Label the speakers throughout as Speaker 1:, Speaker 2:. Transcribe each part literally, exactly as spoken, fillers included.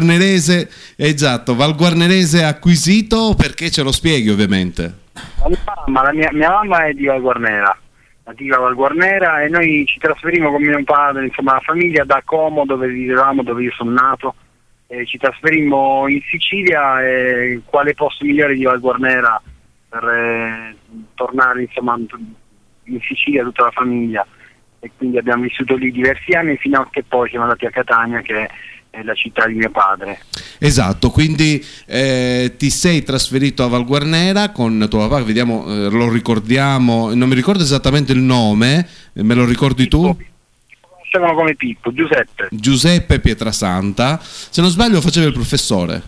Speaker 1: valguarnerese, esatto, valguarnerese acquisito, perché ce lo spieghi ovviamente.
Speaker 2: La mia mamma, la mia, mia mamma è di Valguarnera, nativa Valguarnera, e noi ci trasferimmo con mio padre, insomma la famiglia, da Como, dove vivevamo, dove io sono nato, e ci trasferimmo in Sicilia, e quale posto migliore di Valguarnera per eh, tornare insomma in Sicilia tutta la famiglia, e quindi abbiamo vissuto lì diversi anni fino a che poi siamo andati a Catania, che è la città di mio padre.
Speaker 1: Esatto, quindi eh, ti sei trasferito a Valguarnera con tuo papà, vediamo, eh, lo ricordiamo, non mi ricordo esattamente il nome, me lo ricordi
Speaker 2: Pippo,
Speaker 1: tu?
Speaker 2: Conoscevano come Pippo, Giuseppe.
Speaker 1: Giuseppe Pietrasanta, se non sbaglio faceva il professore.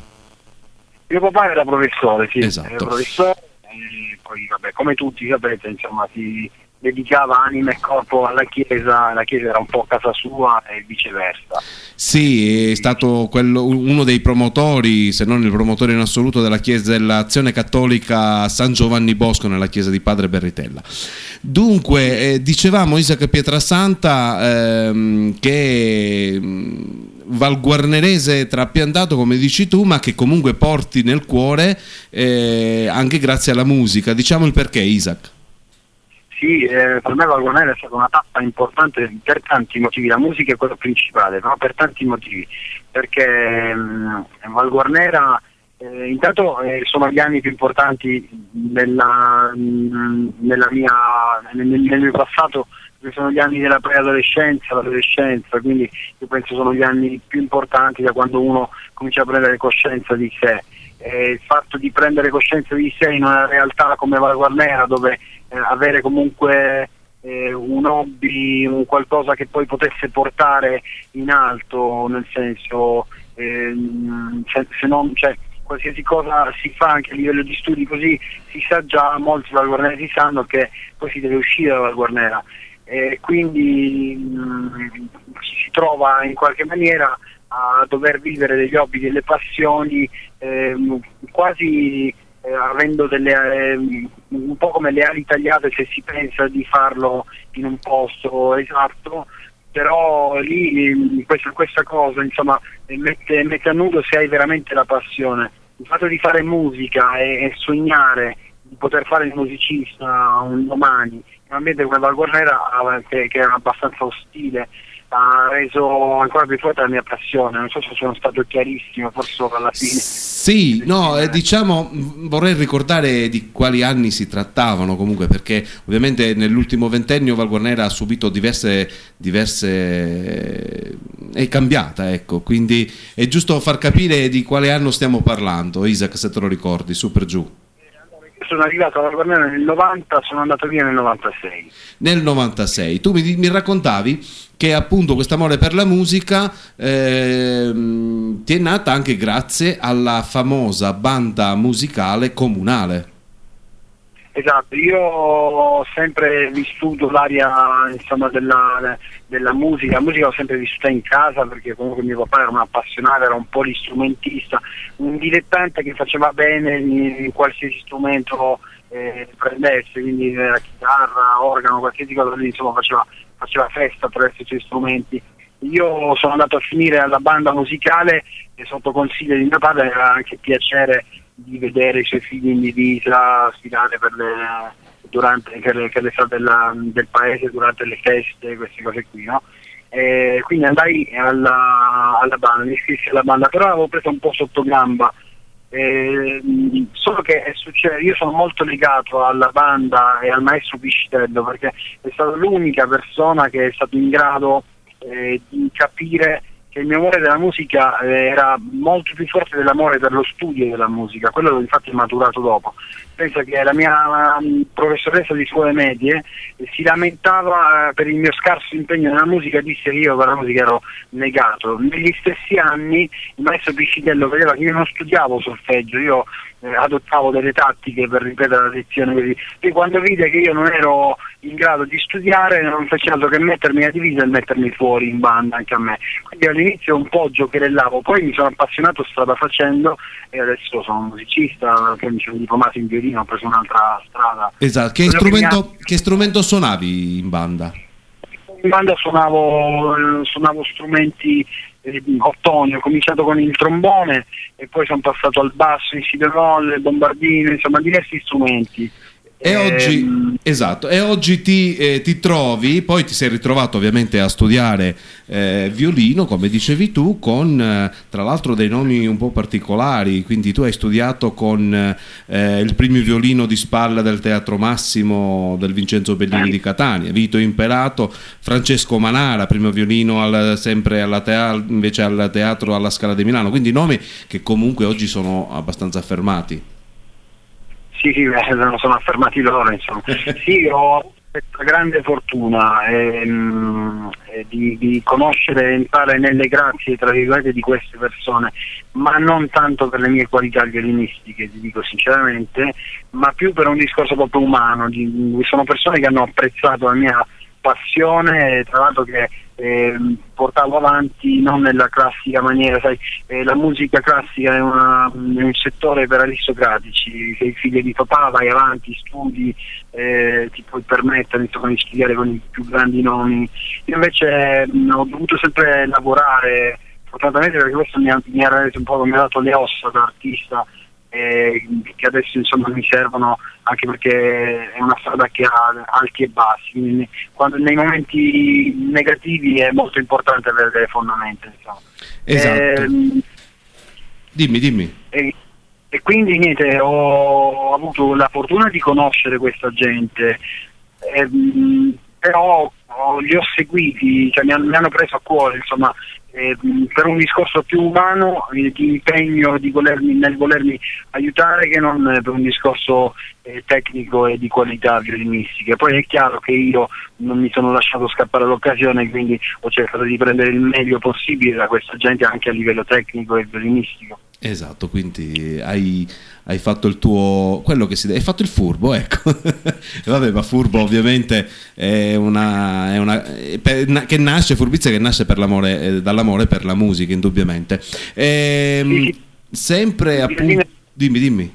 Speaker 2: Mio papà era professore, sì,
Speaker 1: Esatto.
Speaker 2: era professore, e poi vabbè, come tutti sapete, insomma, si dedicava anima e corpo alla Chiesa, la Chiesa era un po' casa sua e viceversa.
Speaker 1: Sì, è stato quello, uno dei promotori, se non il promotore in assoluto, della Chiesa dell'Azione Cattolica San Giovanni Bosco nella Chiesa di Padre Berritella. Dunque, eh, dicevamo Isaac Pietrasanta ehm, che mh, valguarnerese trapiantato, come dici tu, ma che comunque porti nel cuore eh, anche grazie alla musica. Diciamo il perché, Isaac.
Speaker 2: Sì, eh, per me Valguarnera è stata una tappa importante per tanti motivi, la musica è quello principale, no? Per tanti motivi, perché mh, Valguarnera eh, intanto eh, sono gli anni più importanti nella, mh, nella mia, nel, nel mio passato, che sono gli anni della preadolescenza, l'adolescenza, quindi io penso sono gli anni più importanti da quando uno comincia a prendere coscienza di sé. Eh, il fatto di prendere coscienza di sé in una realtà come Valguarnera, dove eh, avere comunque eh, un hobby, un qualcosa che poi potesse portare in alto, nel senso eh, se, se non, cioè, qualsiasi cosa si fa anche a livello di studi, così si sa già, molti valguarnesi sanno che poi si deve uscire da Valguarnera, e quindi mh, ci si trova in qualche maniera a dover vivere degli hobby, delle passioni, ehm, quasi eh, avendo delle eh, un po' come le ali tagliate se si pensa di farlo in un posto esatto, però lì questa, questa cosa insomma mette, mette a nudo se hai veramente la passione. Il fatto di fare musica e, e sognare di poter fare il musicista un domani in un ambiente come Valguarnera, che, che è abbastanza ostile, ha reso ancora più forte la mia passione. Non so se sono stato chiarissimo, forse solo alla fine.
Speaker 1: Sì, no, eh, diciamo, vorrei ricordare di quali anni si trattavano comunque, perché ovviamente nell'ultimo ventennio Valguarnera ha subito diverse, diverse, è cambiata, ecco, quindi è giusto far capire di quale anno stiamo parlando, Isaac, se te lo ricordi, su per giù.
Speaker 2: Sono arrivato a Valguarnera nel novanta, sono andato via nel novantasei.
Speaker 1: Nel novantasei, tu mi, mi raccontavi che appunto quest'amore per la musica ehm, ti è nata anche grazie alla famosa banda musicale comunale.
Speaker 2: Esatto, io ho sempre vissuto l'aria insomma della, della musica, la musica l'ho sempre vissuta in casa, perché comunque mio papà era un appassionato, era un polistrumentista, un dilettante che faceva bene in, in qualsiasi strumento eh, prendesse, quindi la chitarra, organo, qualsiasi cosa lì, insomma faceva, faceva festa attraverso i suoi strumenti. Io sono andato a finire alla banda musicale e sotto consiglio di mio padre era anche piacere di vedere i suoi figli in divisa sfilare per le, durante, per le, per le strade della, del paese durante le feste, queste cose qui, no? E quindi andai alla, alla banda, mi iscrissi alla banda, però avevo preso un po' sotto gamba, eh, solo che è successo, io sono molto legato alla banda e al maestro Piscitello, perché è stata l'unica persona che è stato in grado eh, di capire che il mio amore della musica eh, era molto più forte dell'amore per lo studio della musica, quello infatti è maturato dopo. Penso che la mia um, professoressa di scuole medie eh, si lamentava eh, per il mio scarso impegno nella musica, disse che io per la musica ero negato. Negli stessi anni il maestro Piscitello vedeva che io non studiavo solfeggio, io eh, adottavo delle tattiche per ripetere la lezione così, e quando vide che io non ero in grado di studiare non fece altro che mettermi a divisa e mettermi fuori in banda anche a me. Quindi all'inizio un po' giocherellavo, poi mi sono appassionato strada facendo e adesso sono un musicista, che mi sono diplomato in violino, ho preso un'altra strada.
Speaker 1: Esatto, che strumento, che strumento suonavi in banda?
Speaker 2: In banda suonavo, suonavo strumenti eh, ottoni, ho cominciato con il trombone e poi sono passato al basso, il si bemolle, il bombardino, insomma diversi strumenti.
Speaker 1: E oggi, esatto, e oggi ti, eh, ti trovi, poi ti sei ritrovato ovviamente a studiare eh, violino, come dicevi tu, con eh, tra l'altro dei nomi un po' particolari, quindi tu hai studiato con eh, il primo violino di spalla del Teatro Massimo del Vincenzo Bellini di Catania, Vito Imperato, Francesco Manara, primo violino al, sempre alla tea, invece al Teatro alla Scala di Milano, quindi nomi che comunque oggi sono abbastanza affermati.
Speaker 2: Sì, sì, non sono affermati loro, insomma. Sì, ho questa grande fortuna ehm, eh, di, di conoscere e entrare nelle grazie, tra virgolette, di queste persone, ma non tanto per le mie qualità violinistiche, ti dico sinceramente, ma più per un discorso proprio umano. Di, sono persone che hanno apprezzato la mia passione, tra l'altro che eh, portavo avanti non nella classica maniera, sai, eh, la musica classica è, una, è un settore per aristocratici, sei figlio di papà, vai avanti, studi, eh, ti puoi permettere insomma, di studiare con i più grandi nomi. Io invece mh, ho dovuto sempre lavorare, fortunatamente, perché questo mi ha, mi ha reso un po', mi ha dato le ossa da artista, eh, che adesso insomma mi servono, anche perché è una strada che ha alti e bassi, quindi quando, nei momenti negativi è molto importante avere delle fondamenta, insomma.
Speaker 1: Esatto.
Speaker 2: Eh,
Speaker 1: dimmi, dimmi.
Speaker 2: E, e quindi niente, ho avuto la fortuna di conoscere questa gente, eh, però ho, li ho seguiti, cioè mi, hanno, mi hanno preso a cuore, insomma, eh, per un discorso più umano, eh, di impegno di volermi, nel volermi aiutare, che non per un discorso eh, tecnico e di qualità violinistica. Poi è chiaro che io non mi sono lasciato scappare l'occasione, quindi ho cercato di prendere il meglio possibile da questa gente anche a livello tecnico e violinistico.
Speaker 1: Esatto, quindi hai, hai fatto il tuo, quello che si deve, hai fatto il furbo, ecco. Vabbè, ma furbo ovviamente è una, è una è per, che nasce, furbizia che nasce per l'amore, eh, dall'amore per la musica, indubbiamente. Ehm,
Speaker 2: Sì, sì.
Speaker 1: Sempre appunto, dimmi, dimmi.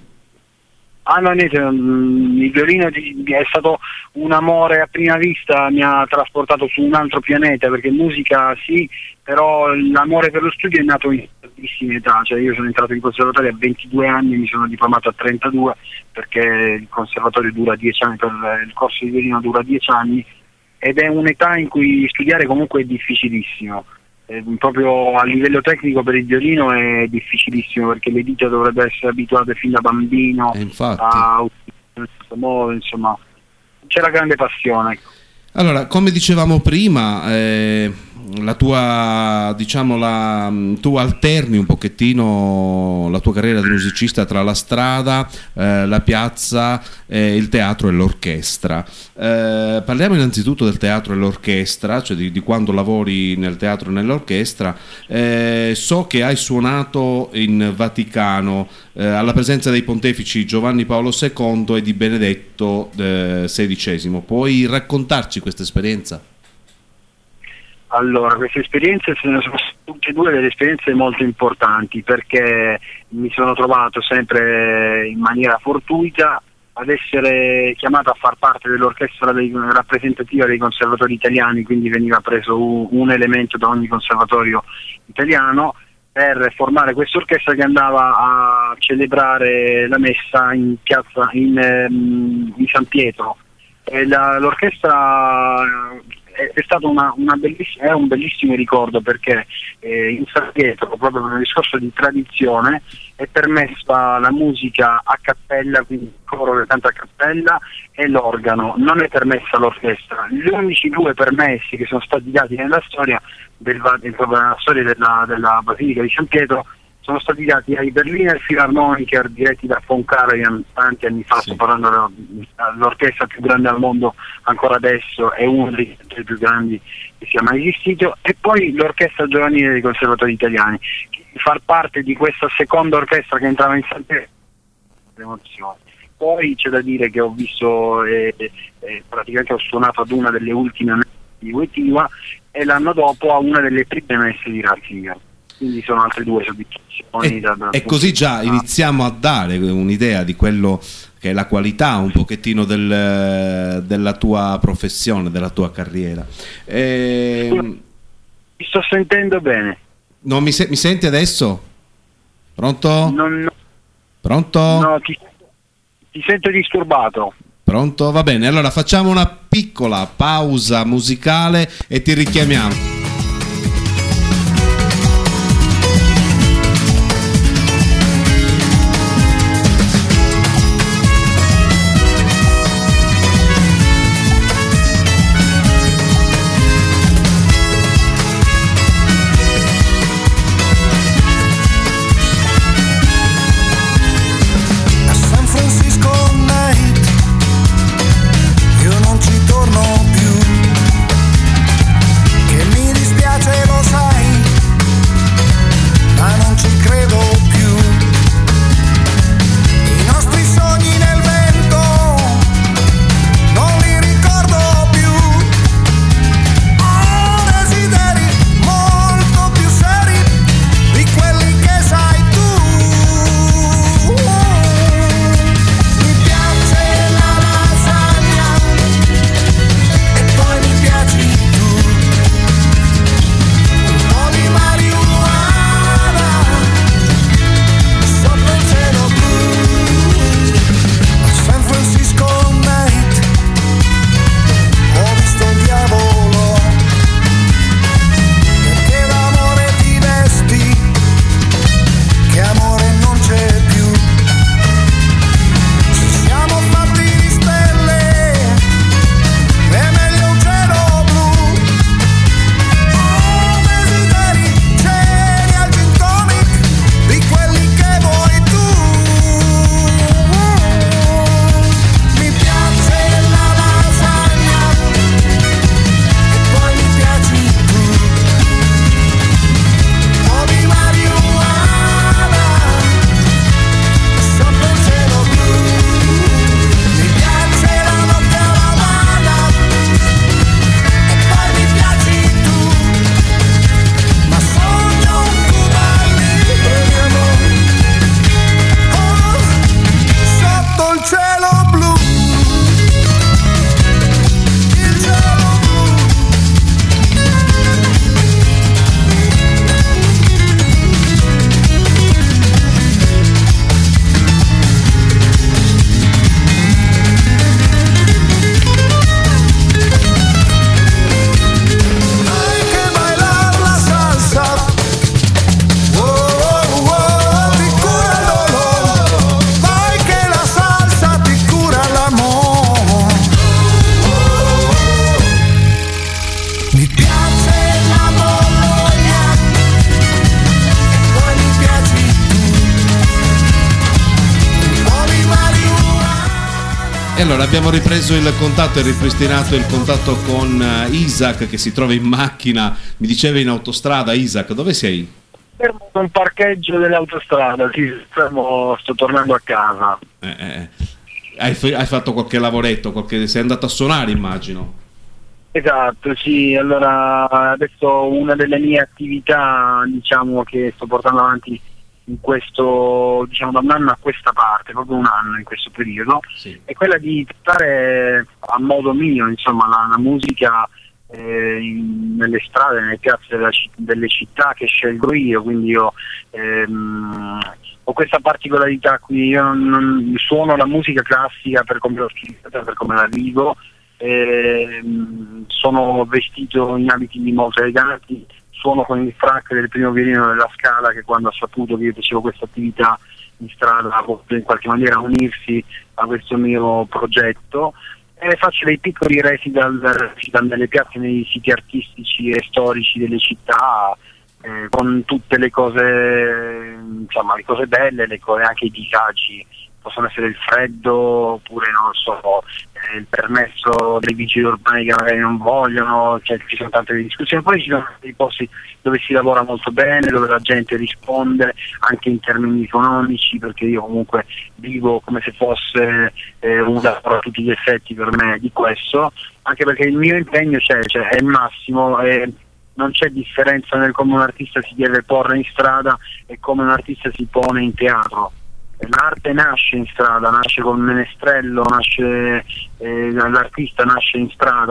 Speaker 2: Ah no, niente, il violino è stato un amore a prima vista, mi ha trasportato su un altro pianeta, perché musica sì, però l'amore per lo studio è nato in tardissima età, cioè io sono entrato in conservatorio a ventidue anni, mi sono diplomato a trentadue, perché il conservatorio dura dieci anni, per il corso di violino dura dieci anni, ed è un'età in cui studiare comunque è difficilissimo. Eh, proprio a livello tecnico per il violino è difficilissimo, perché le dita dovrebbero essere abituate fin da bambino a utilizzare questo modo, insomma c'è la grande passione, ecco.
Speaker 1: Allora, come dicevamo prima, eh, la tua, diciamo, la, tu alterni un pochettino la tua carriera di musicista tra la strada, eh, la piazza, eh, il teatro e l'orchestra. Eh, parliamo innanzitutto del teatro e l'orchestra, cioè di, di quando lavori nel teatro e nell'orchestra. Eh, so che hai suonato in Vaticano eh, alla presenza dei pontefici Giovanni Paolo secondo e di Benedetto eh, sedicesimo. Puoi raccontarci questa esperienza?
Speaker 2: Allora, queste esperienze sono tutte e due delle esperienze molto importanti, perché mi sono trovato sempre in maniera fortuita ad essere chiamato a far parte dell'orchestra dei, rappresentativa dei conservatori italiani, quindi veniva preso un, un elemento da ogni conservatorio italiano per formare questa orchestra che andava a celebrare la messa in piazza in, in San Pietro. E la, l'orchestra è, è stato una, una bellissima, è un bellissimo ricordo, perché eh, in San Pietro, proprio per un discorso di tradizione, è permessa la musica a cappella, quindi il coro che canta a cappella, e l'organo, non è permessa l'orchestra. Gli unici due permessi che sono stati dati nella storia, del, nella storia della, della Basilica di San Pietro, sono stati dati ai Berliner Philharmoniker diretti da von Karajan tanti anni fa, sì. Parlando dell'orchestra più grande al mondo ancora adesso, è uno dei più grandi che sia mai esistito, e poi l'orchestra giovanile dei conservatori italiani. Far parte di questa seconda orchestra che entrava in San Pietro, emozioni. Poi c'è da dire che ho visto, eh, eh, praticamente ho suonato ad una delle ultime messe di Wojtyła e l'anno dopo a una delle prime messe di Ratzinger. Quindi sono altre due soddisfazioni.
Speaker 1: E,
Speaker 2: da, da
Speaker 1: e così già iniziamo a dare un'idea di quello che è la qualità un pochettino del, della tua professione, della tua carriera. E...
Speaker 2: Mi sto sentendo bene.
Speaker 1: No, mi, se- mi senti adesso? Pronto?
Speaker 2: Non,
Speaker 1: Pronto?
Speaker 2: no, ti, ti sento disturbato.
Speaker 1: Pronto? Va bene, allora facciamo una piccola pausa musicale e ti richiamiamo. Allora abbiamo ripreso il contatto e ripristinato il contatto con Isaac che si trova in macchina, mi diceva in autostrada. Isaac, dove sei?
Speaker 2: Fermo un parcheggio dell'autostrada, sì, fermo, sto tornando a casa.
Speaker 1: Eh, eh. Hai, hai fatto qualche lavoretto, qualche... sei andato a suonare immagino.
Speaker 2: Esatto, sì, allora adesso una delle mie attività, diciamo, che sto portando avanti in questo, diciamo, da un anno a questa parte, proprio un anno in questo periodo, sì, è quella di portare a modo mio, insomma, la, la musica eh, in, nelle strade, nelle piazze della, delle città che scelgo io, quindi io ehm, ho questa particolarità qui, io non, non suono la musica classica per come l'ho studiata, per come la vivo, ehm, sono vestito in abiti molto eleganti, suono con il frac del primo violino della Scala, che quando ha saputo che io facevo questa attività in strada ha voluto in qualche maniera unirsi a questo mio progetto, e faccio dei piccoli recital, recital nelle piazze, nei siti artistici e storici delle città, eh, con tutte le cose, insomma, le cose belle, le cose, anche i disagi. Possono essere il freddo, oppure non lo so, eh, il permesso dei vigili urbani che magari non vogliono, cioè, ci sono tante discussioni. Poi ci sono dei posti dove si lavora molto bene, dove la gente risponde anche in termini economici, perché io comunque vivo come se fosse eh, un lavoro a tutti gli effetti per me di questo, anche perché il mio impegno c'è, cioè, è il massimo, e non c'è differenza nel come un artista si deve porre in strada e come un artista si pone in teatro. L'arte nasce in strada, nasce con il menestrello, nasce, eh, l'artista nasce in strada,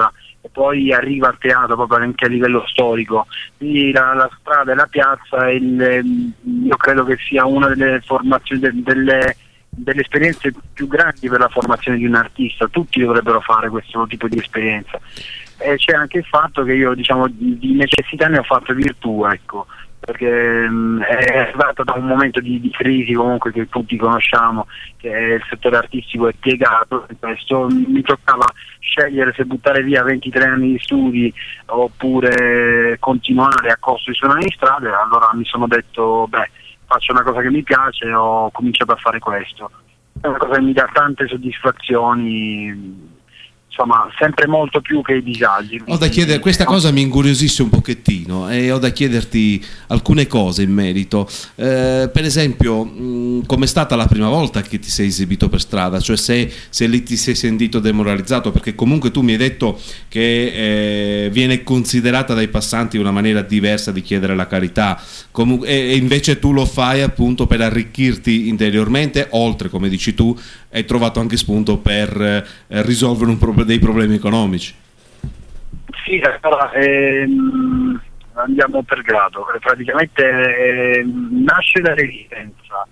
Speaker 2: e poi arriva al teatro proprio anche a livello storico. Quindi la, la strada e la piazza, il, io credo che sia una delle formazioni, de, delle, delle esperienze più grandi per la formazione di un artista. Tutti dovrebbero fare questo tipo di esperienza. E c'è anche il fatto che io, diciamo, di necessità ne ho fatto virtù, ecco, perché mh, è arrivato da un momento di, di crisi comunque che tutti conosciamo, che il settore artistico è piegato. Questo mi toccava scegliere se buttare via ventitré anni di studi oppure continuare a costo di suonare in strada, e allora mi sono detto, beh, faccio una cosa che mi piace e ho cominciato a fare questo. È una cosa che mi dà tante soddisfazioni, insomma, sempre molto più che i disagi.
Speaker 1: Ho da chiedere, questa cosa mi incuriosisce un pochettino e ho da chiederti alcune cose in merito. Eh, per esempio, com'è stata la prima volta che ti sei esibito per strada? Cioè se, se lì ti sei sentito demoralizzato, perché comunque tu mi hai detto che eh, viene considerata dai passanti una maniera diversa di chiedere la carità. Comun- e, e invece tu lo fai appunto per arricchirti interiormente, oltre, come dici tu, hai trovato anche spunto per eh, risolvere un pro- dei problemi economici.
Speaker 2: Sì, allora, ehm, andiamo per grado. Praticamente ehm, nasce da resistenza.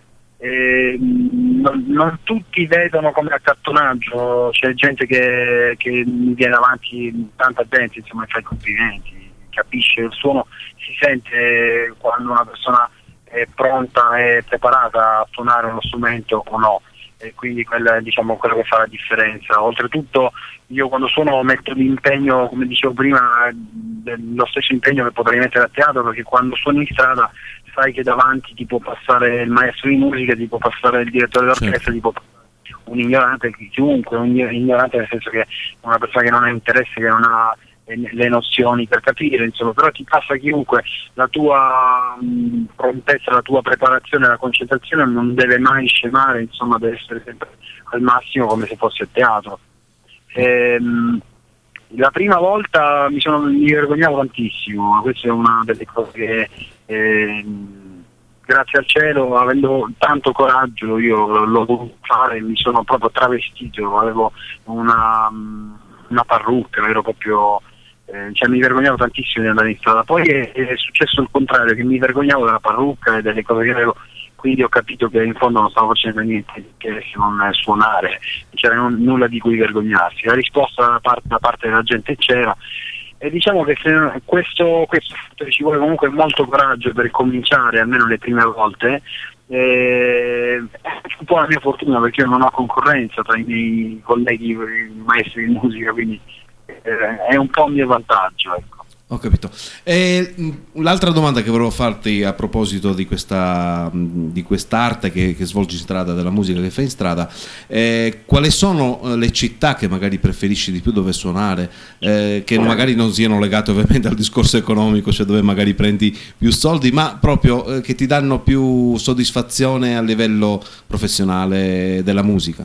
Speaker 2: Ehm, non, non tutti vedono come accattonaggio, c'è gente che, che mi viene avanti, tanta gente, insomma, fa i complimenti, capisce il suono, si sente quando una persona è pronta e preparata a suonare uno strumento o no. E quindi quella è, diciamo, quello che fa la differenza. Oltretutto io quando suono metto l'impegno, come dicevo prima, lo stesso impegno che potrei mettere a teatro, perché quando suoni in strada sai che davanti ti può passare il maestro di musica, ti può passare il direttore d'orchestra, certo. Ti può passare un ignorante, chiunque, un ignorante nel senso che una persona che non ha interesse, che non ha le nozioni per capire, insomma, però ti passa chiunque. La tua mh, prontezza, la tua preparazione, la concentrazione non deve mai scemare, insomma, deve essere sempre al massimo come se fosse a teatro. Ehm, la prima volta mi, sono, mi vergognavo tantissimo, questa è una delle cose che ehm, grazie al cielo, avendo tanto coraggio, io l'ho voluto fare, mi sono proprio travestito, avevo una, una parrucca, ero proprio Eh, cioè mi vergognavo tantissimo di andare in strada. Poi è, è successo il contrario, che mi vergognavo della parrucca e delle cose che avevo, quindi ho capito che in fondo non stavo facendo niente che se non suonare, non c'era n- nulla di cui vergognarsi. La risposta da parte, da parte della gente c'era, e diciamo che se questo, questo ci vuole comunque molto coraggio per cominciare, almeno le prime volte. Eh, è un po' la mia fortuna, perché io non ho concorrenza tra i miei colleghi i maestri di musica, quindi è un po' un mio vantaggio, ecco.
Speaker 1: Ho capito. E l'altra domanda che volevo farti a proposito di questa di quest'arte che, che svolgi in strada, della musica che fai in strada, eh, quali sono le città che magari preferisci di più dove suonare, eh, che magari non siano legate ovviamente al discorso economico, cioè dove magari prendi più soldi, ma proprio eh, che ti danno più soddisfazione a livello professionale della musica?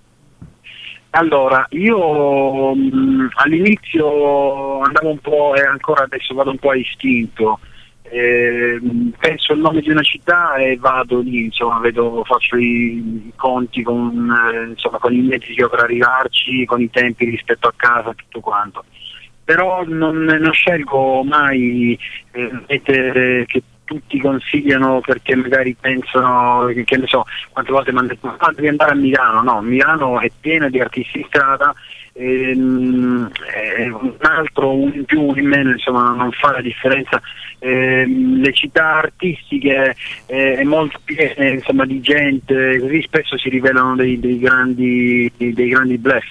Speaker 2: Allora, io mh, all'inizio andavo un po', e ancora adesso vado un po' a istinto, eh, penso il nome di una città e vado lì, insomma, vedo, faccio i, i conti con, eh, insomma, con i mezzi che ho per arrivarci, con i tempi rispetto a casa, tutto quanto. Però non, non scelgo mai eh, mete che tutti consigliano perché magari pensano, che, che ne so, quante volte mi hanno detto ah, devi andare a Milano. No, Milano è piena di artisti in strada, ehm, eh, un altro, un in più, un in meno, insomma non fa la differenza. Eh, le città artistiche eh, è molto piene, insomma, di gente, così spesso si rivelano dei, dei grandi dei grandi bluff.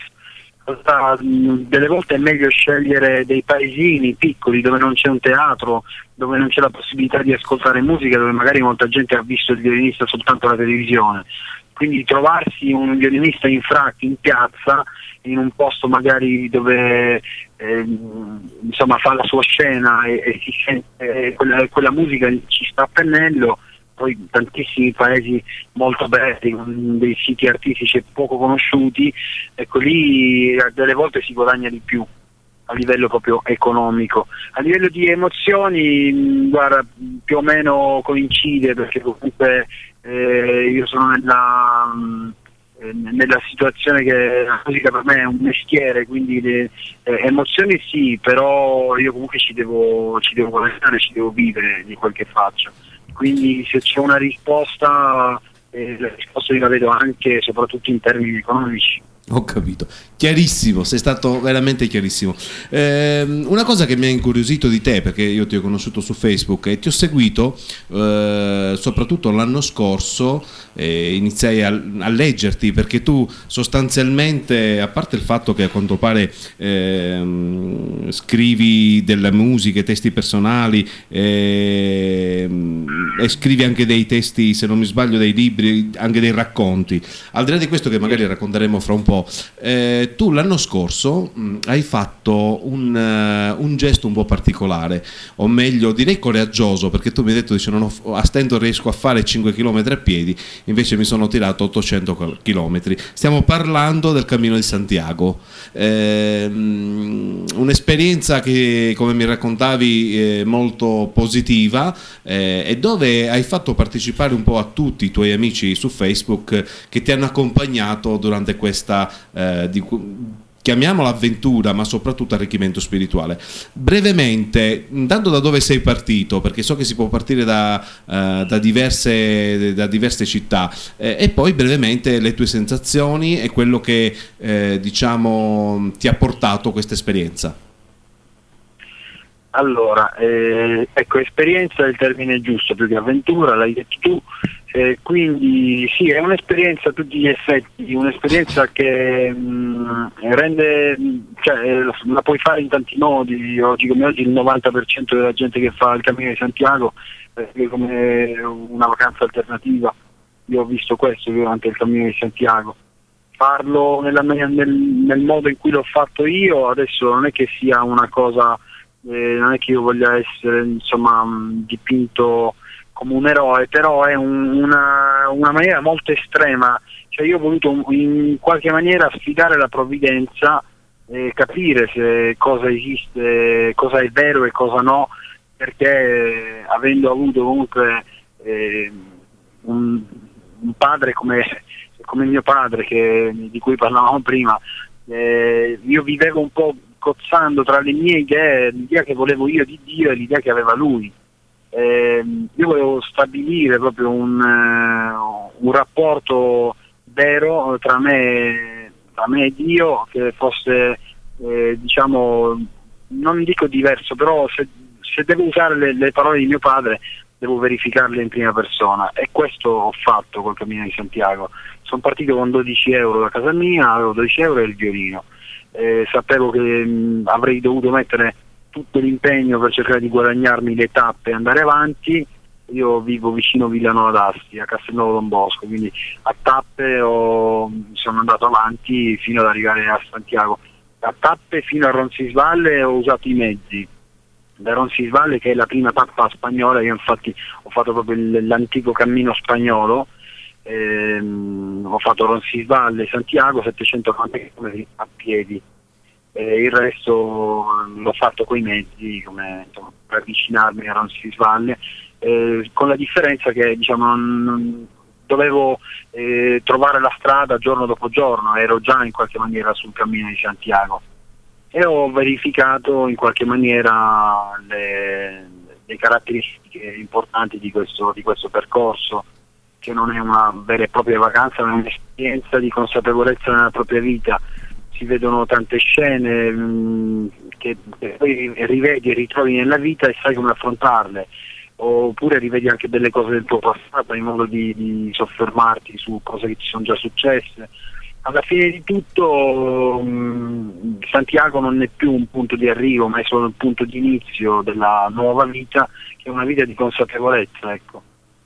Speaker 2: Delle volte è meglio scegliere dei paesini piccoli dove non c'è un teatro, dove non c'è la possibilità di ascoltare musica, dove magari molta gente ha visto il violinista soltanto alla televisione. Quindi trovarsi un violinista in frac in piazza, in un posto magari dove eh, insomma fa la sua scena e, e si sente eh, quella, quella musica ci sta a pennello. Poi tantissimi paesi molto belli, con dei siti artistici poco conosciuti, ecco lì delle volte si guadagna di più a livello proprio economico. A livello di emozioni, guarda, più o meno coincide, perché comunque eh, io sono nella, eh, nella situazione che la musica per me è un mestiere, quindi le eh, emozioni sì, però io comunque ci devo, ci devo guadagnare, ci devo vivere di quel che faccio. Quindi se c'è una risposta, eh, la risposta io la vedo anche e soprattutto in termini economici.
Speaker 1: Ho capito, chiarissimo, sei stato veramente chiarissimo. Eh, una cosa che mi ha incuriosito di te, perché io ti ho conosciuto su Facebook e ti ho seguito eh, soprattutto l'anno scorso, eh, iniziai a, a leggerti, perché tu sostanzialmente, a parte il fatto che a quanto pare eh, scrivi delle musiche, testi personali, eh, e scrivi anche dei testi, se non mi sbaglio, dei libri, anche dei racconti, al di là di questo che magari racconteremo fra un po'. Eh, tu l'anno scorso mh, hai fatto un, uh, un gesto un po' particolare, o meglio direi coraggioso, perché tu mi hai detto dice, non ho, a stento riesco a fare cinque chilometri a piedi, invece mi sono tirato ottocento chilometri. Stiamo parlando del Cammino di Santiago, eh, un'esperienza che, come mi raccontavi, è molto positiva, eh, e dove hai fatto partecipare un po' a tutti i tuoi amici su Facebook che ti hanno accompagnato durante questa Eh, di, chiamiamola avventura, ma soprattutto arricchimento spirituale. Brevemente, intanto da dove sei partito, perché so che si può partire da, uh, da, diverse, da diverse città, eh, e poi brevemente le tue sensazioni e quello che eh, diciamo ti ha portato questa esperienza.
Speaker 2: Allora, eh, ecco, esperienza è il termine giusto, più che avventura, l'hai detto tu, eh, quindi sì, è un'esperienza a tutti gli effetti, un'esperienza che mh, rende, cioè, la puoi fare in tanti modi. Oggi come oggi il novanta per cento della gente che fa il Cammino di Santiago è come una vacanza alternativa. Io ho visto questo durante il Cammino di Santiago. Farlo nella, nel, nel modo in cui l'ho fatto io adesso non è che sia una cosa... Eh, non è che io voglia essere insomma dipinto come un eroe, però è un, una, una maniera molto estrema, cioè io ho voluto in qualche maniera sfidare la provvidenza e capire se cosa esiste, cosa è vero e cosa no, perché eh, avendo avuto comunque eh, un, un padre come, come mio padre, che, di cui parlavamo prima, eh, io vivevo un po' cozzando tra le mie idee, l'idea che volevo io di Dio e l'idea che aveva lui. Eh, io volevo stabilire proprio un, uh, un rapporto vero tra me, tra me e Dio, che fosse eh, diciamo, non dico diverso, però se, se devo usare le, le parole di mio padre devo verificarle in prima persona, e questo ho fatto col Cammino di Santiago. Sono partito con dodici euro da casa mia, avevo dodici euro e il violino. Eh, sapevo che mh, avrei dovuto mettere tutto l'impegno per cercare di guadagnarmi le tappe e andare avanti. Io vivo vicino Villanova d'Asti, a Castelnuovo Don Bosco, quindi a tappe ho, sono andato avanti fino ad arrivare a Santiago. A tappe fino a Roncisvalle ho usato i mezzi. Da Roncisvalle, che è la prima tappa spagnola, io infatti ho fatto proprio l'antico cammino spagnolo. Ehm, ho fatto Roncisvalle, Santiago, settecentonovanta chilometri a piedi, eh, il resto l'ho fatto coi mezzi, come, insomma, per avvicinarmi a Roncisvalle, eh, con la differenza che diciamo, non, non, dovevo eh, trovare la strada giorno dopo giorno, ero già in qualche maniera sul Cammino di Santiago e ho verificato in qualche maniera le, le caratteristiche importanti di questo, di questo percorso, che non è una vera e propria vacanza, ma è un'esperienza di consapevolezza nella propria vita. Si vedono tante scene mh, che, che poi rivedi e ritrovi nella vita e sai come affrontarle, oppure rivedi anche delle cose del tuo passato in modo di, di soffermarti su cose che ti sono già successe. Alla fine di tutto mh, Santiago non è più un punto di arrivo, ma è solo il punto di inizio della nuova vita, che è una vita di consapevolezza, ecco.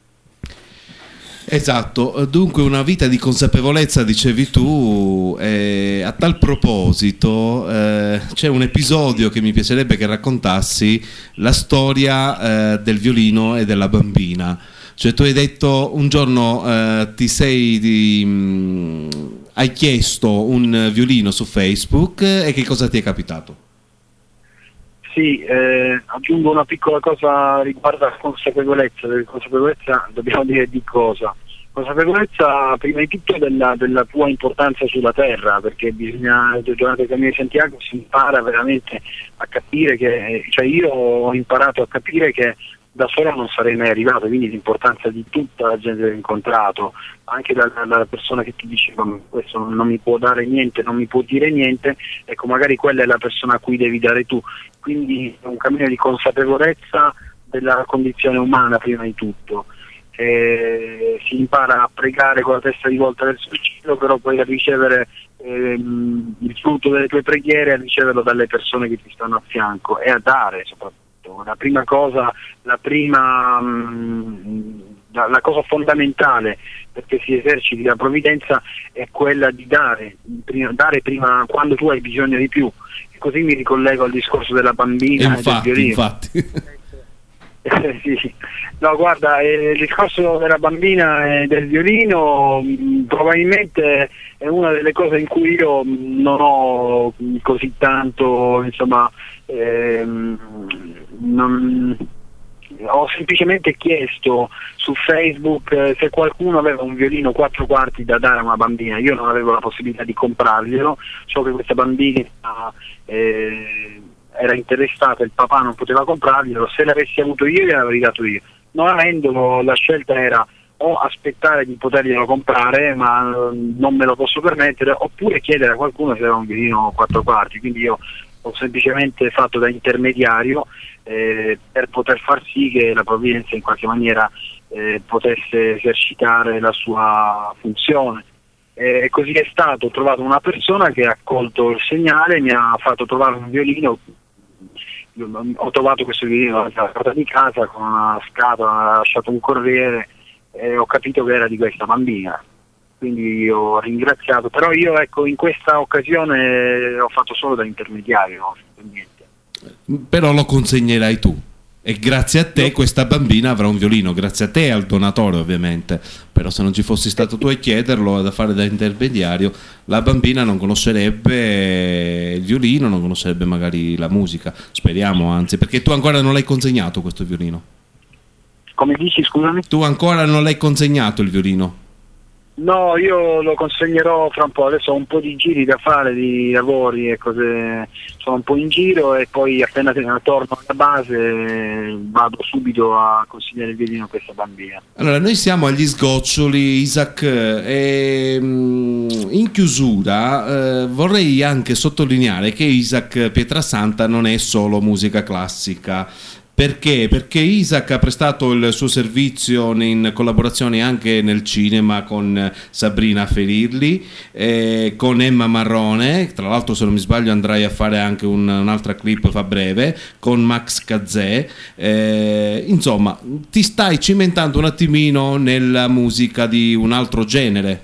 Speaker 1: Esatto, dunque una vita di consapevolezza, dicevi tu, eh, a tal proposito eh, c'è un episodio che mi piacerebbe che raccontassi, la storia eh, del violino e della bambina. Cioè tu hai detto un giorno eh, ti sei di, mh, hai chiesto un violino su Facebook e che cosa ti è capitato?
Speaker 2: Sì, eh, aggiungo una piccola cosa riguardo alla consapevolezza. Della consapevolezza dobbiamo dire di cosa. Consapevolezza prima di tutto della, della tua importanza sulla terra, perché bisogna, durante il cammino di Santiago si impara veramente a capire che, cioè io ho imparato a capire che da solo non sarei mai arrivato, quindi l'importanza di tutta la gente che ho incontrato, anche dalla, dalla persona che ti diceva questo non mi può dare niente, non mi può dire niente, ecco magari quella è la persona a cui devi dare tu, quindi è un cammino di consapevolezza della condizione umana prima di tutto. Eh, si impara a pregare con la testa rivolta verso il cielo, però poi a ricevere ehm, il frutto delle tue preghiere, a riceverlo dalle persone che ti stanno a fianco e a dare soprattutto. La prima cosa, la prima mh, la, la cosa fondamentale perché si eserciti la provvidenza è quella di dare, prima, dare prima quando tu hai bisogno di più. E così mi ricollego al discorso della bambina e,
Speaker 1: infatti,
Speaker 2: del violino.
Speaker 1: infatti.
Speaker 2: Eh, sì. No, guarda, eh, il discorso della bambina e del violino mh, probabilmente è una delle cose in cui io mh, non ho mh, così tanto, insomma, ehm, non, ho semplicemente chiesto su Facebook eh, se qualcuno aveva un violino quattro quarti da dare a una bambina. Io non avevo la possibilità di comprarglielo, so che questa bambina eh, era interessata, il papà non poteva comprarglielo, se l'avessi avuto io gliel'avrei dato io, non avendolo la scelta era o aspettare di poterglielo comprare ma non me lo posso permettere, oppure chiedere a qualcuno se aveva un violino quattro quarti, quindi io ho semplicemente fatto da intermediario eh, per poter far sì che la provvidenza in qualche maniera eh, potesse esercitare la sua funzione. E così è stato, ho trovato una persona che ha colto il segnale, mi ha fatto trovare un violino. Ho trovato questo violino alla porta di casa con una scatola, ha lasciato un corriere e ho capito che era di questa bambina, quindi ho ringraziato, però io ecco in questa occasione ho fatto solo da intermediario, non ho fatto niente.
Speaker 1: Però lo consegnerai tu e grazie a te questa bambina avrà un violino, grazie a te e al donatore ovviamente, però se non ci fossi stato tu a chiederlo, da fare da intermediario, la bambina non conoscerebbe il violino, non conoscerebbe magari la musica, speriamo anzi, perché tu ancora non l'hai consegnato questo violino.
Speaker 2: Come dici, scusami?
Speaker 1: Tu ancora non l'hai consegnato il violino?
Speaker 2: No, io lo consegnerò fra un po', adesso ho un po' di giri da fare, di lavori e cose, sono un po' in giro e poi appena torno alla base vado subito a consegnare il violino a questa bambina.
Speaker 1: Allora, noi siamo agli sgoccioli, Isaac, e in chiusura eh, vorrei anche sottolineare che Isaac Pietrasanta non è solo musica classica. Perché? Perché Isaac ha prestato il suo servizio in collaborazione anche nel cinema con Sabrina Ferirli, eh, con Emma Marrone, tra l'altro se non mi sbaglio andrai a fare anche un, un'altra clip fa breve, con Max Gazzè, eh, insomma ti stai cimentando un attimino nella musica di un altro genere.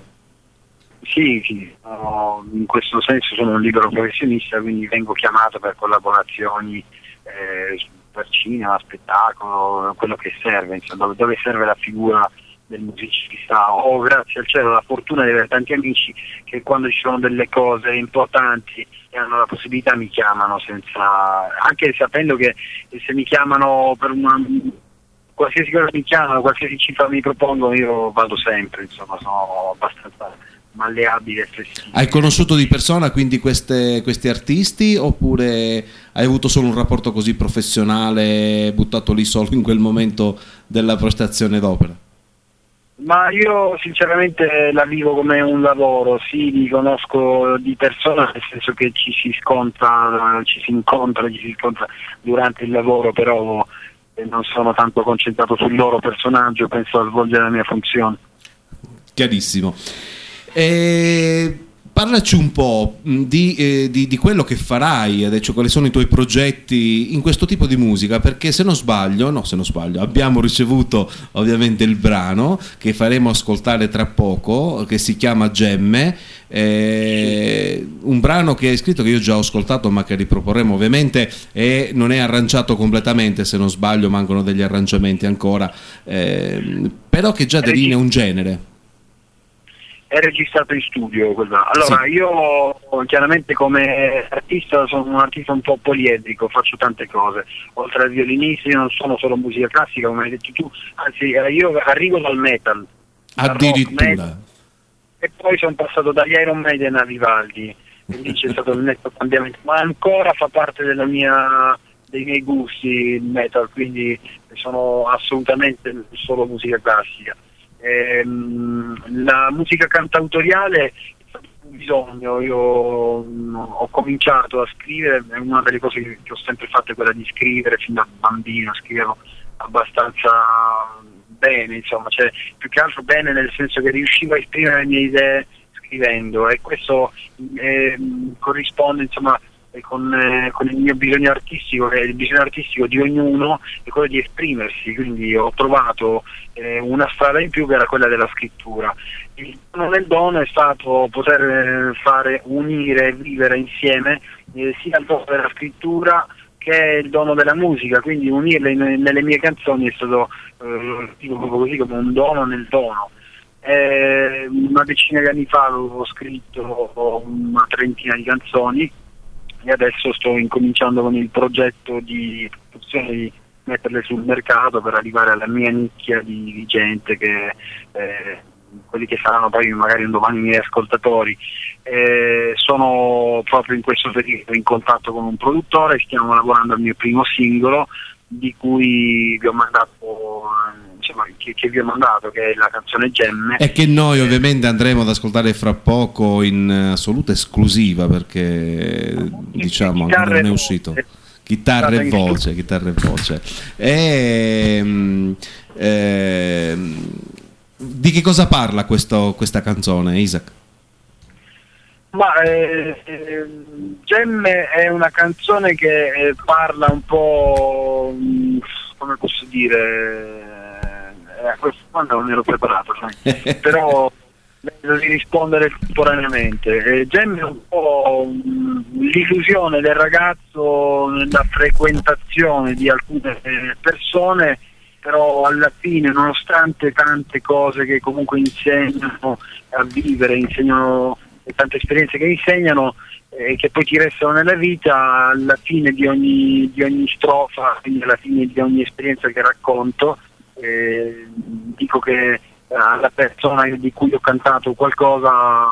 Speaker 2: Sì, sì, no, in questo senso sono un libero professionista, quindi vengo chiamato per collaborazioni eh, per cinema, spettacolo, quello che serve, insomma, dove, dove serve la figura del musicista. Ho grazie al cielo la fortuna di avere tanti amici che quando ci sono delle cose importanti e hanno la possibilità mi chiamano, senza, anche sapendo che se mi chiamano per una qualsiasi cosa mi chiamano, qualsiasi cifra mi propongono, io vado sempre, insomma sono abbastanza malleabile e flessibile.
Speaker 1: Hai conosciuto di persona quindi queste, questi artisti oppure hai avuto solo un rapporto così professionale buttato lì solo in quel momento della prestazione d'opera?
Speaker 2: Ma io sinceramente la vivo come un lavoro, sì, li conosco di persona, nel senso che ci si scontra, ci si incontra, ci si incontra durante il lavoro, però non sono tanto concentrato sul loro personaggio, penso a svolgere la mia funzione.
Speaker 1: Chiarissimo. E parlaci un po' di, eh, di, di quello che farai adesso, quali sono i tuoi progetti in questo tipo di musica, perché se non sbaglio, no se non sbaglio, abbiamo ricevuto ovviamente il brano che faremo ascoltare tra poco, che si chiama Gemme, eh, un brano che hai scritto che io già ho ascoltato ma che riproporremo ovviamente e non è arrangiato completamente, se non sbaglio mancano degli arrangiamenti ancora, eh, però che già delinea un genere.
Speaker 2: È registrato in studio quella. Allora sì. Io chiaramente come artista sono un artista un po' poliedrico, faccio tante cose, oltre al violinista io non sono solo musica classica come hai detto tu, anzi io arrivo dal metal,
Speaker 1: Addirittura.
Speaker 2: E poi sono passato dagli Iron Maiden a Vivaldi, quindi c'è stato il netto cambiamento, ma ancora fa parte della mia, dei miei gusti il metal, quindi sono assolutamente solo musica classica. Ehm, la musica cantautoriale è un bisogno, io mh, ho cominciato a scrivere, è una delle cose che, che ho sempre fatto è quella di scrivere fin da bambino, scrivevo abbastanza bene, insomma, cioè più che altro bene nel senso che riuscivo a esprimere le mie idee scrivendo, e questo eh, corrisponde, insomma, eh, con, eh, con il mio bisogno artistico, che è il bisogno artistico di ognuno è quello di esprimersi, quindi ho trovato eh, una strada in più che era quella della scrittura. Il dono del dono è stato poter eh, fare unire e vivere insieme eh, sia il dono della scrittura che è il dono della musica, quindi unirle in, nelle mie canzoni è stato eh, dico così, come un dono nel dono. Eh, una decina di anni fa avevo scritto una trentina di canzoni e adesso sto incominciando con il progetto di produzione, di metterle sul mercato per arrivare alla mia nicchia di, di gente che eh, quelli che saranno poi magari un domani i miei ascoltatori. Eh, sono proprio in questo periodo in contatto con un produttore, stiamo lavorando al mio primo singolo di cui vi ho mandato, insomma, che, che vi ho mandato, che è la canzone Gemme,
Speaker 1: e che noi ovviamente andremo ad ascoltare fra poco in assoluta esclusiva, perché diciamo ancora non è uscito. Chitarra e voce, chitarra e voce. E, eh, di che cosa parla questo, questa canzone, Isaac?
Speaker 2: Ma eh, eh, Gemme è una canzone che eh, parla un po', mh, come posso dire, eh, a questa domanda non ero preparato, sai? Però devo rispondere temporaneamente. Eh, Gemme è un po' mh, l'illusione del ragazzo nella frequentazione di alcune persone, però alla fine, nonostante tante cose che comunque insegnano a vivere, insegnano tante esperienze che insegnano e eh, che poi ti restano nella vita, alla fine di ogni, di ogni strofa, quindi alla fine di ogni esperienza che racconto, eh, dico che alla persona di cui ho cantato qualcosa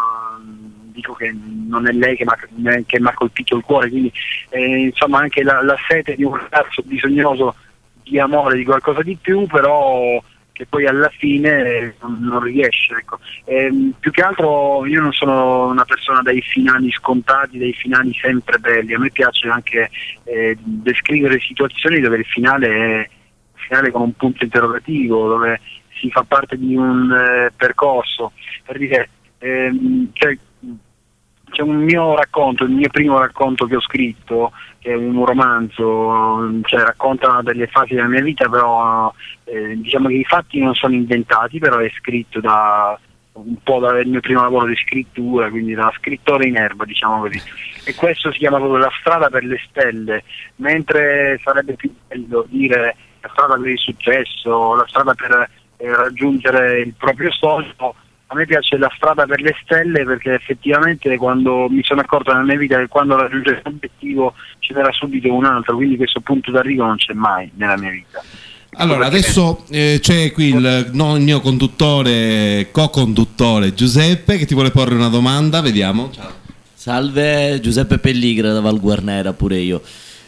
Speaker 2: dico che non è lei che mi ha colpito il cuore, quindi eh, insomma anche la, la sete di un ragazzo bisognoso di amore, di qualcosa di più, però che poi alla fine non, non riesce, ecco. E, più che altro io non sono una persona dai finali scontati, dei finali sempre belli, a me piace anche eh, descrivere situazioni dove il finale è il finale con un punto interrogativo, dove si fa parte di un eh, percorso, per dire ehm, cioè, c'è un mio racconto, il mio primo racconto che ho scritto, che è un romanzo, cioè racconta delle fasi della mia vita, però eh, diciamo che i fatti non sono inventati, però è scritto da un po' dal mio primo lavoro di scrittura, quindi da scrittore in erba, diciamo così. E questo si chiama proprio La strada per le stelle, mentre sarebbe più bello dire la strada per il successo, la strada per eh, raggiungere il proprio sogno. A me piace La strada per le stelle perché effettivamente quando mi sono accorto nella mia vita che quando raggiungevo l'obiettivo ce n'era subito un altro, quindi questo punto d'arrivo non c'è mai nella mia vita.
Speaker 1: Allora adesso eh, c'è qui il, no, il mio conduttore, co-conduttore Giuseppe, che ti vuole porre una domanda, vediamo. Ciao.
Speaker 3: Salve, Giuseppe Pelligra da Val Guarnera, pure io.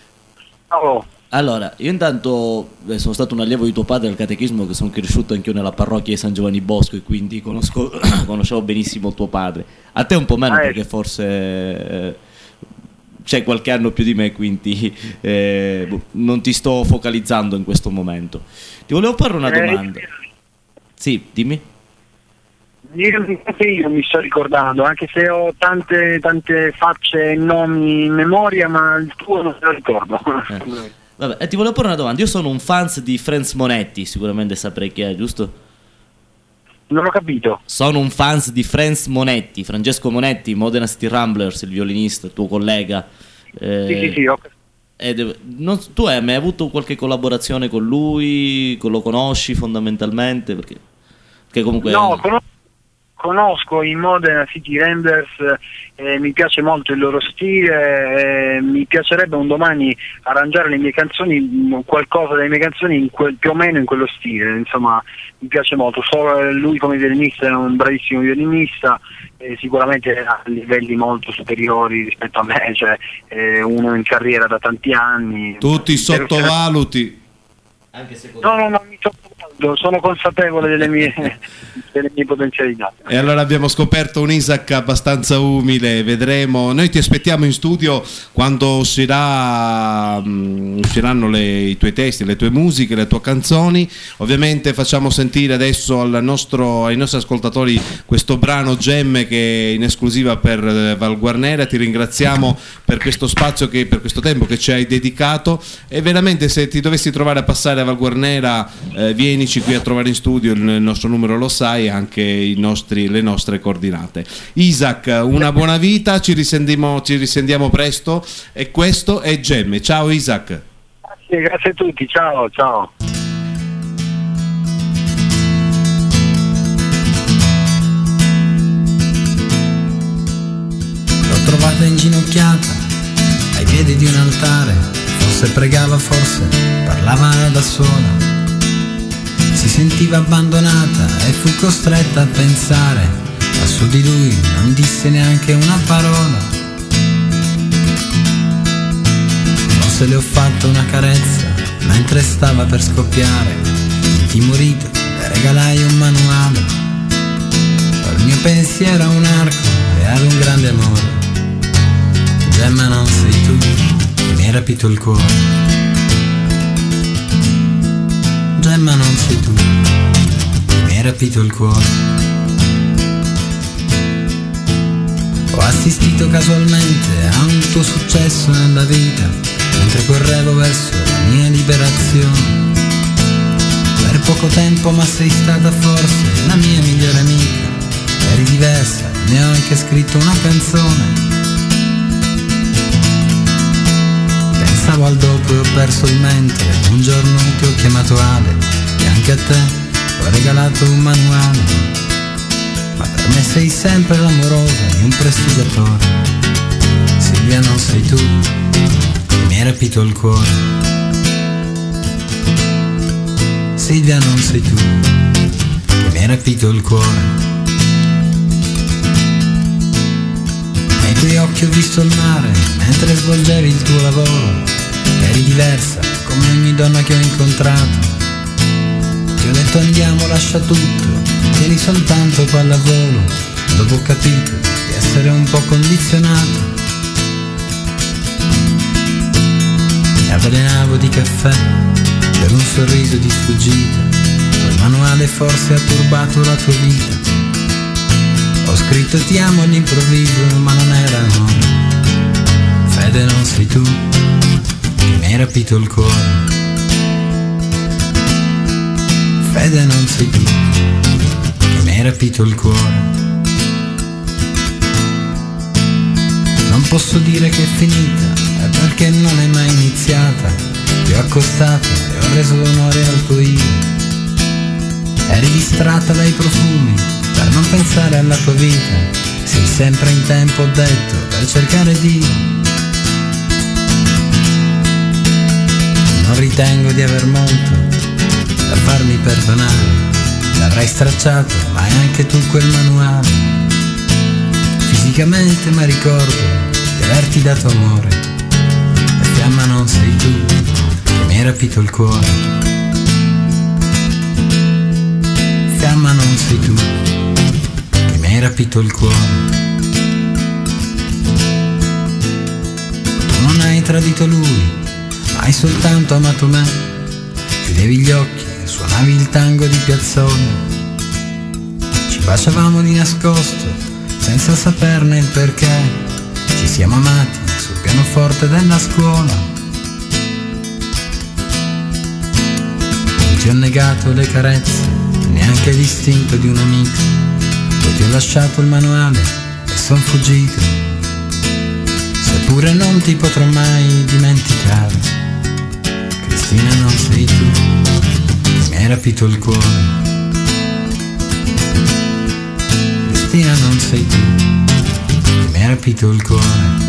Speaker 2: Ciao.
Speaker 3: Allora, io intanto eh, sono stato un allievo di tuo padre al catechismo, che sono cresciuto anch'io nella parrocchia di San Giovanni Bosco e quindi conosco, conoscevo benissimo tuo padre. A te un po' meno, ah, perché forse eh, c'è qualche anno più di me, quindi eh, non ti sto focalizzando in questo momento. Ti volevo fare una domanda. Sì, dimmi.
Speaker 2: Io, io mi sto ricordando, anche se ho tante, tante facce e nomi in memoria, ma il tuo non me lo ricordo.
Speaker 3: Eh. Vabbè, e ti volevo porre una domanda. Io sono un fans di Franz Monetti, sicuramente saprei chi è, giusto?
Speaker 2: Non ho capito.
Speaker 3: Sono un fans di Franz Monetti, Francesco Monetti, Modena City Ramblers, il violinista, tuo collega. Eh,
Speaker 2: sì, sì, sì. Okay.
Speaker 3: Ed, non, tu hai mai avuto qualche collaborazione con lui? Lo conosci fondamentalmente? Perché, perché comunque...
Speaker 2: No, conosco conosco i Modena City Renders, eh, mi piace molto il loro stile, eh, mi piacerebbe un domani arrangiare le mie canzoni, qualcosa delle mie canzoni in quel, più o meno in quello stile, insomma mi piace molto. Solo lui come violinista è un bravissimo violinista, eh, sicuramente a livelli molto superiori rispetto a me, cioè eh, uno in carriera da tanti anni.
Speaker 1: Tutti sottovaluti.
Speaker 3: Anche secondo
Speaker 2: no, no, no, mi sottovaluto, sono consapevole delle mie, delle mie potenzialità.
Speaker 1: E allora abbiamo scoperto un Isaac abbastanza umile, vedremo. Noi ti aspettiamo in studio quando uscirà, um, usciranno le, i tuoi testi, le tue musiche, le tue canzoni. Ovviamente facciamo sentire adesso al nostro, ai nostri ascoltatori questo brano Gemme che è in esclusiva per eh, Val Guarnera. Ti ringraziamo per questo spazio, che, per questo tempo che ci hai dedicato, e veramente se ti dovessi trovare a passare a Val Guarnera, eh, vienici qui a trovare in studio, il, il nostro numero lo sai, anche i nostri, le nostre coordinate. Isaac, una buona vita, ci risendiamo, ci risendiamo presto, e questo è Gemme. Ciao Isaac.
Speaker 2: Grazie, grazie a tutti, ciao ciao.
Speaker 4: L'ho trovata inginocchiata ai piedi di un altare, forse pregava, forse parlava da sola. Si sentiva abbandonata e fu costretta a pensare, ma su di lui non disse neanche una parola. Forse le ho fatto una carezza mentre stava per scoppiare, intimorito le regalai un manuale. Il mio pensiero a un arco e ad un grande amore. Gemma, non sei tu che mi hai rapito il cuore. Gemma, non sei tu che mi hai rapito il cuore. Ho assistito casualmente a un tuo successo nella vita, mentre correvo verso la mia liberazione. Per poco tempo, ma sei stata forse la mia migliore amica. Eri diversa, ne ho anche scritto una canzone. Pensavo al dopo e ho perso il mentre. Un giorno ti ho chiamato Ale e anche a te ho regalato un manuale. Ma per me sei sempre l'amorosa di un prestigiatore. Silvia, non sei tu che mi hai rapito il cuore. Silvia, non sei tu che mi hai rapito il cuore. Nei tuoi occhi ho visto il mare mentre svolgevi il tuo lavoro. Eri diversa come ogni donna che ho incontrato. Ti ho detto andiamo, lascia tutto, tieni soltanto pallavolo. Dopo ho capito di essere un po' condizionato. Mi avvelenavo di caffè per un sorriso di sfuggita. Quel manuale forse ha turbato la tua vita. Ho scritto ti amo all'improvviso, ma non era amore. Fede, non sei tu che mi hai rapito il cuore. Fede, non sei tu che mi hai rapito il cuore. Non posso dire che è finita, è perché non è mai iniziata. Ti ho accostato e ho reso l'onore al tuo io. Eri distratta dai profumi per non pensare alla tua vita. Sei sempre in tempo, ho detto, per cercare Dio. Non ritengo di aver molto da farmi perdonare. L'avrai stracciato, ma hai anche tu quel manuale. Fisicamente ma ricordo di averti dato amore. E fiamma, non sei tu che mi hai rapito il cuore. Fiamma, non sei tu che mi hai rapito il cuore. Tu non hai tradito lui, hai soltanto amato me. Chiudevi gli occhi, suonavi il tango di Piazzolla. Ci baciavamo di nascosto, senza saperne il perché. Ci siamo amati sul pianoforte della scuola. Non ti ho negato le carezze, neanche l'istinto di un amico. Poi ti ho lasciato il manuale e son fuggito. Seppure non ti potrò mai dimenticare. Cristina, non sei tu che mi hai rapito il cuore. stamattina non sei tu, che mi hai rapito il cuore.